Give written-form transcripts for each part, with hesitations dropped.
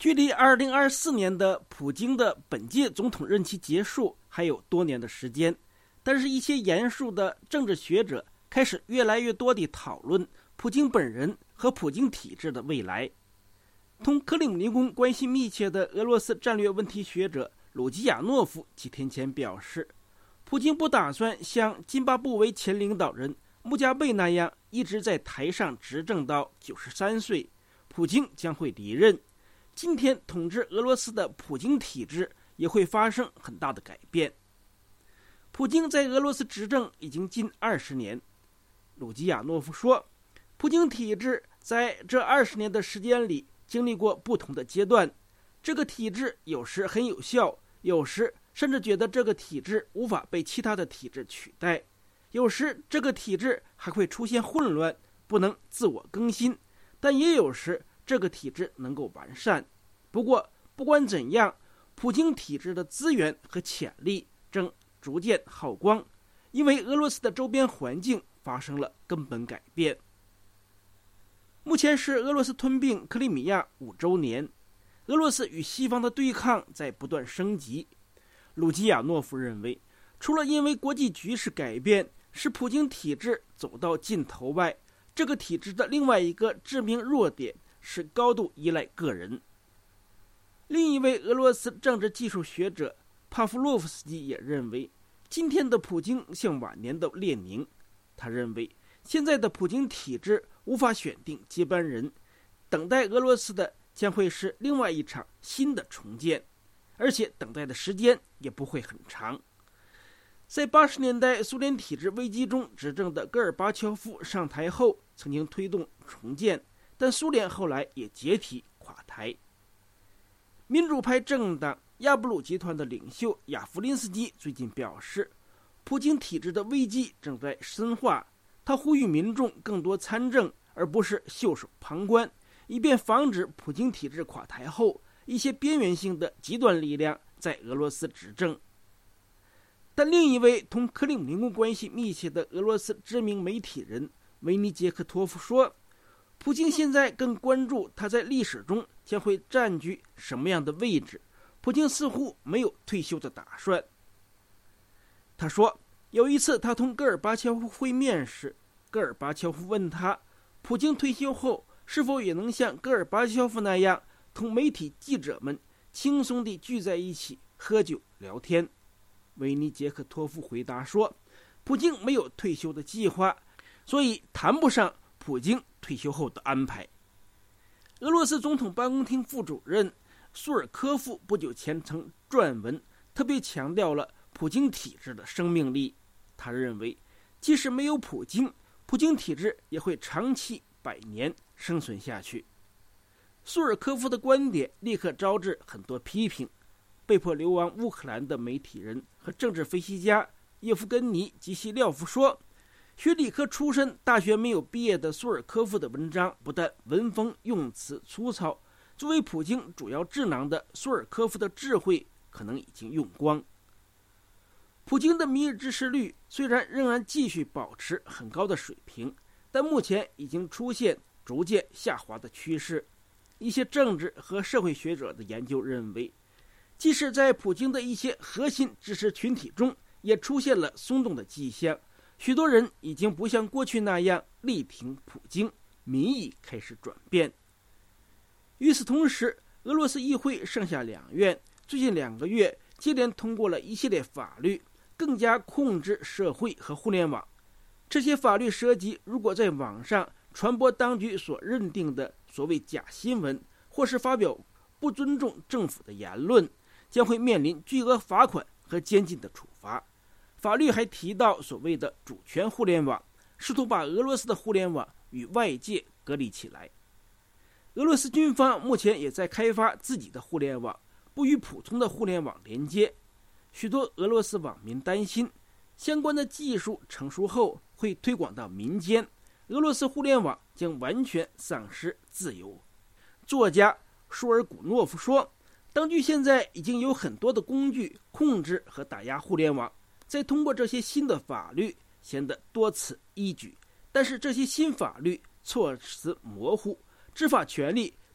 距离2024年的普京的本届总统任期结束还有多年的时间，但是一些严肃的政治学者开始越来越多地讨论普京本人和普京体制的未来。同克里姆林宫关系密切的俄罗斯战略问题学者鲁基亚诺夫几天前表示，普京不打算像津巴布韦前领导人穆加贝那样一直在台上执政到93岁，普京将会离任。今天统治俄罗斯的普京体制也会发生很大的改变。普京在俄罗斯执政已经近20年，鲁基亚诺夫说，普京体制在这20年的时间里经历过不同的阶段，这个体制有时很有效，有时甚至觉得这个体制无法被其他的体制取代，有时这个体制还会出现混乱，不能自我更新，但也有时这个体制能够完善。不过不管怎样，普京体制的资源和潜力正逐渐耗光，因为俄罗斯的周边环境发生了根本改变。目前是俄罗斯吞并克里米亚5周年，俄罗斯与西方的对抗在不断升级。鲁基亚诺夫认为，除了因为国际局势改变使普京体制走到尽头外，这个体制的另外一个致命弱点是高度依赖个人。另一位俄罗斯政治技术学者帕夫洛夫斯基也认为，今天的普京像晚年的列宁。他认为，现在的普京体制无法选定接班人，等待俄罗斯的将会是另外一场新的重建，而且等待的时间也不会很长。在80年代苏联体制危机中执政的戈尔巴乔夫上台后，曾经推动重建，但苏联后来也解体垮台。民主派政党亚布鲁集团的领袖亚夫林斯基最近表示，普京体制的危机正在深化，他呼吁民众更多参政，而不是袖手旁观，以便防止普京体制垮台后一些边缘性的极端力量在俄罗斯执政。但另一位同克里姆林宫关系密切的俄罗斯知名媒体人维尼杰克托夫说，普京现在更关注他在历史中将会占据什么样的位置，普京似乎没有退休的打算。他说，有一次他同戈尔巴乔夫会面时，戈尔巴乔夫问他，普京退休后是否也能像戈尔巴乔夫那样同媒体记者们轻松地聚在一起喝酒聊天。维尼杰克托夫回答说，普京没有退休的计划，所以谈不上普京退休后的安排。俄罗斯总统办公厅副主任苏尔科夫不久前曾撰文，特别强调了普京体制的生命力。他认为，即使没有普京，普京体制也会长期100年生存下去。苏尔科夫的观点立刻招致很多批评。被迫流亡乌克兰的媒体人和政治分析家叶夫根尼·基西廖夫说，学理科出身、大学没有毕业的苏尔科夫的文章不但文风用词粗糙，作为普京主要智囊的苏尔科夫的智慧可能已经用光。普京的民意支持率虽然仍然继续保持很高的水平，但目前已经出现逐渐下滑的趋势。一些政治和社会学者的研究认为，即使在普京的一些核心支持群体中也出现了松动的迹象，许多人已经不像过去那样力挺普京，民意开始转变。与此同时，俄罗斯议会上下两院最近2个月接连通过了一系列法律，更加控制社会和互联网。这些法律涉及，如果在网上传播当局所认定的所谓假新闻，或是发表不尊重政府的言论，将会面临巨额罚款和监禁的处罚。法律还提到所谓的主权互联网，试图把俄罗斯的互联网与外界隔离起来。俄罗斯军方目前也在开发自己的互联网，不与普通的互联网连接。许多俄罗斯网民担心，相关的技术成熟后会推广到民间，俄罗斯互联网将完全丧失自由。作家舒尔古诺夫说，当局现在已经有很多的工具控制和打压互联网，再通过这些新的法律显得多此一举，但是这些新法律措辞模糊，执法权力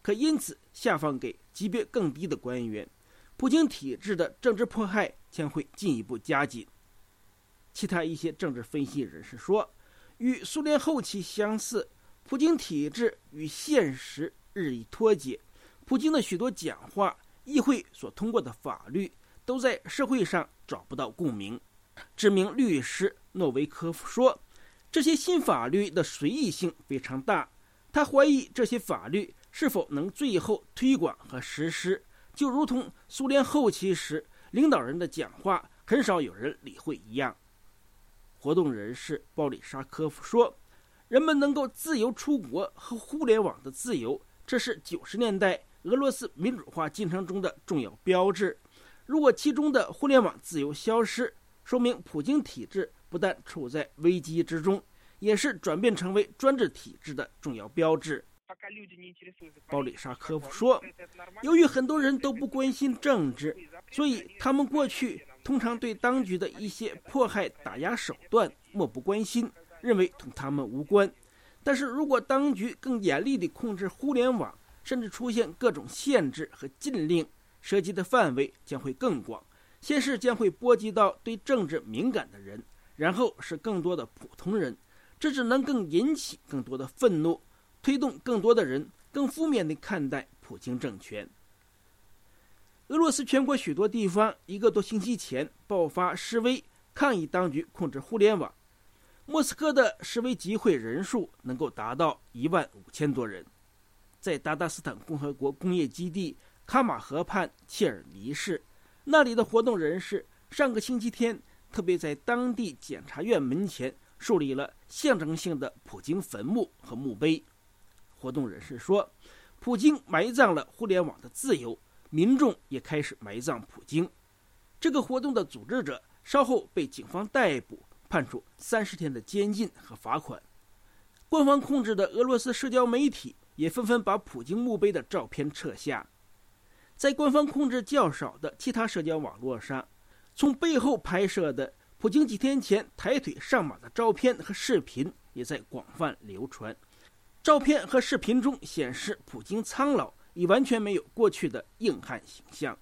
可因此下放给级别更低的官员，普京体制的政治迫害将会进一步加紧。其他一些政治分析人士说，与苏联后期相似，普京体制与现实日益脱节。普京的许多讲话、议会所通过的法律都在社会上找不到共鸣。知名律师诺维科夫说，这些新法律的随意性非常大，他怀疑这些法律是否能最后推广和实施，就如同苏联后期时领导人的讲话很少有人理会一样。活动人士鲍里沙科夫说，人们能够自由出国和互联网的自由，这是90年代俄罗斯民主化进程中的重要标志。如果其中的互联网自由消失，说明普京体制不但处在危机之中，也是转变成为专制体制的重要标志。鲍里沙科夫说，由于很多人都不关心政治，所以他们过去通常对当局的一些迫害打压手段漠不关心，认为同他们无关。但是如果当局更严厉地控制互联网，甚至出现各种限制和禁令，涉及的范围将会更广，先是将会波及到对政治敏感的人，然后是更多的普通人，这只能更引起更多的愤怒，推动更多的人更负面地看待普京政权。俄罗斯全国许多地方1个多星期前爆发示威，抗议当局控制互联网。莫斯科的示威集会人数能够达到15000多人。在达达斯坦共和国工业基地卡马河畔切尔尼市，那里的活动人士上个星期天特别在当地检察院门前树立了象征性的普京坟墓和墓碑。活动人士说，普京埋葬了互联网的自由，民众也开始埋葬普京。这个活动的组织者稍后被警方逮捕，判处30天的监禁和罚款。官方控制的俄罗斯社交媒体也纷纷把普京墓碑的照片撤下。在官方控制较少的其他社交网络上，从背后拍摄的普京几天前抬腿上马的照片和视频也在广泛流传。照片和视频中显示，普京苍老，已完全没有过去的硬汉形象。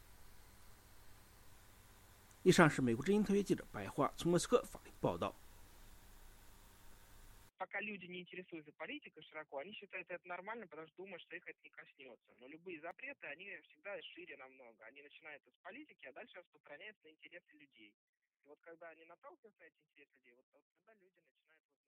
以上是美国之音特约记者白桦从莫斯科法律报道。 Пока люди не интересуются политикой широко, они считают это нормально, потому что думают, что их это не коснется. Но любые запреты, они всегда шире намного. Они начинаются с политики, а дальше распространяются на интересы людей. И вот когда они наталкиваются на эти интересы людей, вот тогда люди начинают...